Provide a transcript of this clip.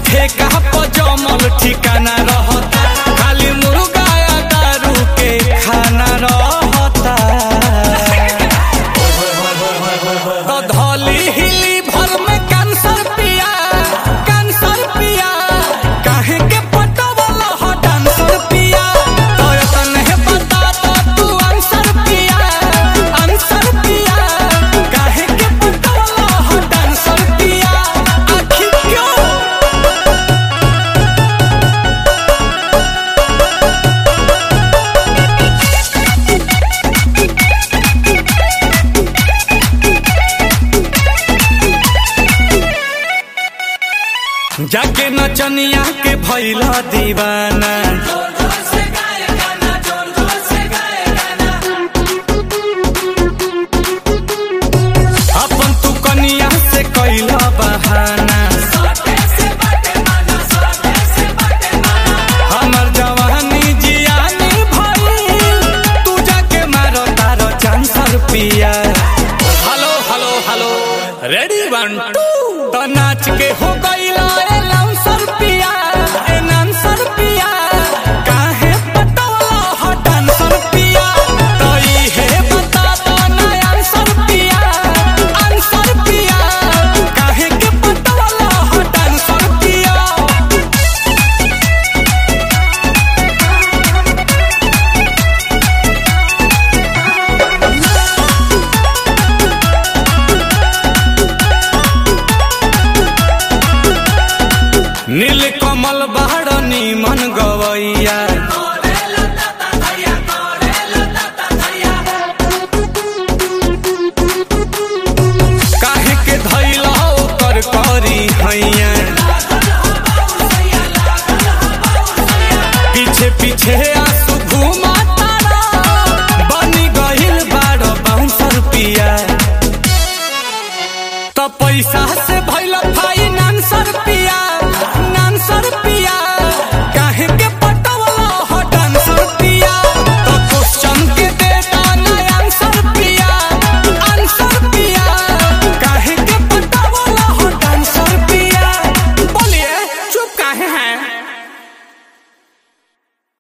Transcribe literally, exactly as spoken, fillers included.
ठेका पर जमल ठिकाना रहता, खाली मुर्गा या दारू के खाना रहता। तो धौली हिली भर में कैंसर पिया, कैंसर पिया, काहे के पटवल ह डांसर पिया। तो तने बता तो तू आंसर पिया, आंसर पिया, काहे के पटवल ह डांसर पिया। आखिर क्यों? जाके नचनिया के भइला दीवाना, अपन तू कनिया से कैला बहाना। हमर जवानी जियानी भइल, तू जाके मारो तारो चांसर पिया। Hello hello hello ready one two, तो नाच के हो गइला ए लाउंसर पिया, ए नांसर पिया, काहे पटवला ह डांसर पिया। तो इहे बता दो ना आंसर पिया, आंसर पिया, काहे के पटवला ह डांसर पिया। नील कमल बाड़ नीमन गवैया, काहे के धैला ओकर करी हैया। पीछे पीछे आंसू घुमा तारा, बनी गइल बाड़ बाउंसर पिया। तो पैसा